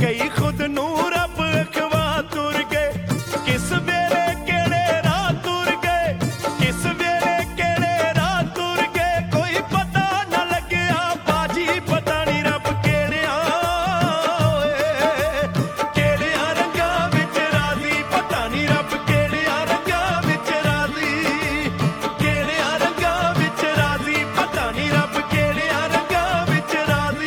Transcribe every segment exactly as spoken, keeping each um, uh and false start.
ਕਈ ਖੁਦ ਨੂੰ ਰੱਬ ਅਖਵਾ ਤੁਰ ਗਏ, ਕਿਸ ਵੇਲੇ ਕਿਹੜੇ ਰਾਹ ਤੁਰ ਗਏ, ਕਿਸ ਵੇਲੇ ਕਿਹੜੇ ਰਾਹ ਤੁਰ ਗਏ, ਕੋਈ ਪਤਾ ਨਾ ਲੱਗਿਆ ਬਾਜੀ, ਪਤਾ ਨਹੀਂ ਰੱਬ ਕਿਹੜਿਆਂ ਓਏ ਕਿਹੜਿਆਂ ਰੰਗਾਂ ਵਿੱਚ ਰਾਜ਼ੀ, ਪਤਾ ਨਹੀਂ ਰੱਬ ਕਿਹੜਿਆਂ ਰੰਗਾਂ ਵਿੱਚ ਰਾਜ਼ੀ, ਕਿਹੜਿਆਂ ਰੰਗਾਂ ਵਿੱਚ ਰਾਜ਼ੀ, ਪਤਾ ਨਹੀਂ ਰੱਬ ਕਿਹੜਿਆਂ ਰੰਗਾਂ ਵਿੱਚ ਰਾਜ਼ੀ।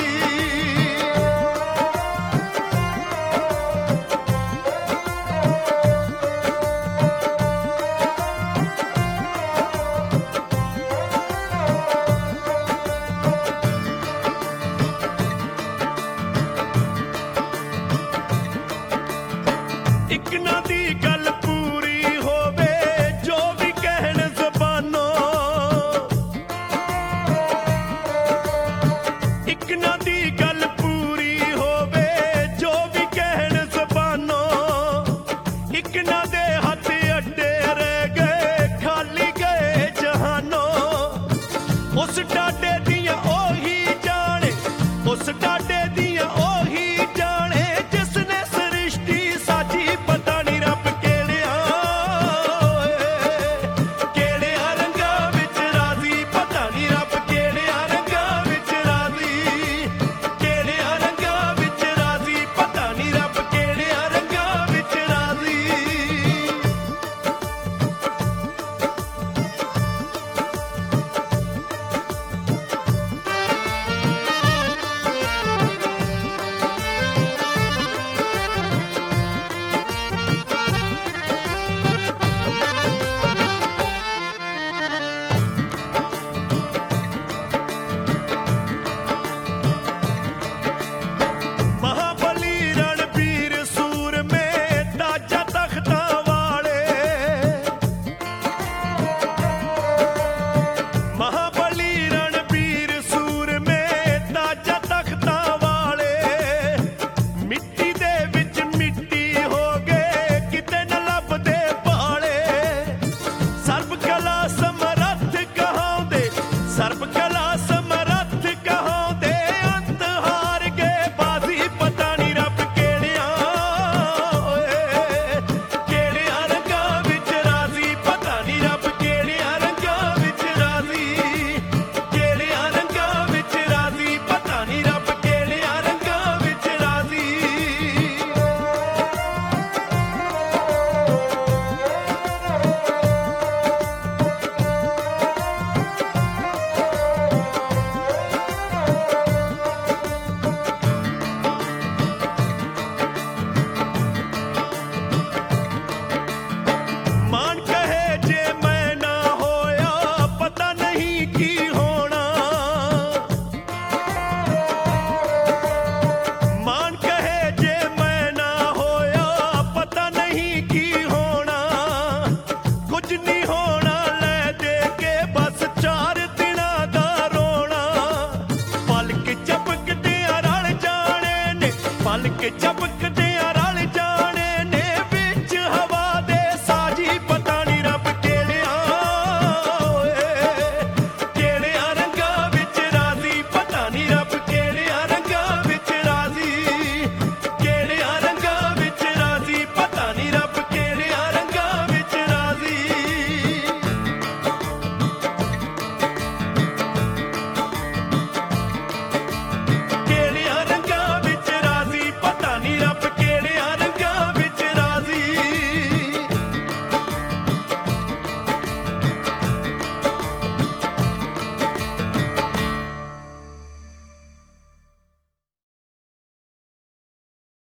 ਇੱਕ ਨਾ ਦੀ ਗੱਲ ਪੂਰੀ ਹੋਵੇ ਜੋ ਵੀ ਕਹਿਣ ਜ਼ਬਾਨੋਂ, ਇੱਕ ਨਾ ਦੀ ਗੱਲ ਪੂਰੀ ਹੋਵੇ ਜੋ ਵੀ ਕਹਿਣ ਜ਼ਬਾਨੋਂ, ਇੱਕ ਨਾ ਦੇ ਹੱਥ ਅੱਡੇ ਰਹਿ ਗਏ ਖਾਲੀ ਗਏ ਜਹਾਨੋਂ, ਉਸ ਡਾਡੇ ਦੀਆਂ ਉਹੀ ਜਾਣੇ, ਉਸ ਡਾਡੇ ਦੀਆਂ ਉਹੀ ਜਾਣੇ, ਜਿਸ ਨੇ ਸ੍ਰਿਸ਼ਟੀ ਸਾਜੀ, ਪਤਾ ਨਹੀਂ ਰੱਬ ਕਿਹੜਿਆਂ ਓਏ ਕਿਹੜਿਆਂ ਰੰਗਾਂ ਵਿੱਚ ਰਾਜ਼ੀ, ਪਤਾ ਨਹੀਂ ਰੱਬ ਕਿਹੜਿਆਂ ਰੰਗਾਂ ਵਿੱਚ ਰਾਜ਼ੀ, ਕਿਹੜਿਆਂ ਰੰਗਾਂ ਵਿੱਚ ਰਾਜ਼ੀ, ਪਤਾ ਨਹੀਂ ਰੱਬ ਕਿਹੜਿਆਂ ਰੰਗਾਂ ਵਿੱਚ ਰਾਜ਼ੀ। ਮਹਾਬਲੀ ਰਣਬੀਰ ਸੂਰਮੇ ਤਾਜਾ ਤਖਤਾਂ ਵਾਲੇ, ਮਹਾਬਲੀ ਰਣਬੀਰ ਸੂਰਮੇ ਤਾਜਾ ਤਖਤਾਂ ਵਾਲੇ, ਮਿੱਟੀ ਦੇ ਵਿੱਚ ਮਿੱਟੀ ਹੋ ਗਏ ਕਿਤੇ ਨਾ ਲੱਭਦੇ ਭਾਲੇ, ਸਰਬ ਕਲਾ ਸਮਰੱਥ ਕਹਾਉਂਦੇ, ਸਰਬ ਕਲਾ ਸਮਰੱਥ ਕਹਾਉਂਦੇ, ਅੰਤ ਹਾਰ ਗਏ ਬਾਜ਼ੀ, ਪਤਾ ਨਹੀਂ ਰੱਬ ਕਿਹੜਿਆਂ ਓਏ ਕਿਹੜਿਆਂ ਰੰਗਾਂ ਵਿੱਚ ਰਾਜ਼ੀ, ਪਤਾ ਨਹੀਂ ਰੱਬ ਕਿਹੜਿਆਂ ਰੰਗਾਂ ਵਿੱਚ ਰਾਜ਼ੀ, ਕਿਹੜਿਆਂ ਰੰਗਾਂ ਵਿੱਚ ਰਾਜ਼ੀ, ਪਤਾ ਨਹੀਂ ਰੱਬ ਕਿਹੜਿਆਂ ਰੰਗਾਂ ਵਿੱਚ ਰਾਜ਼ੀ। ਮਾਨ ਕਹੇ ਜੇ ਮੈਂ ਨਾ ਹੋਇਆ ਪਤਾ ਨਹੀਂ ਕੀ ਹੋਣਾ, ਮਾਨ ਕਹੇ ਜੇ ਮੈਂ ਨਾ ਹੋਇਆ ਪਤਾ ਨਹੀਂ ਕੀ ਹੋਣਾ, ਕੁਝ ਨਹੀਂ ਹੋਣਾ ਲੈ ਦੇ ਕੇ ਬਸ ਚਾਰ ਦਿਨਾਂ ਦਾ ਰੋਣਾ, ਪਲਕ ਝਪਕਦਿਆਂ ਰਲ ਜਾਣੇ ਨੇ, ਪਲਕ ਝਪਕਦੇ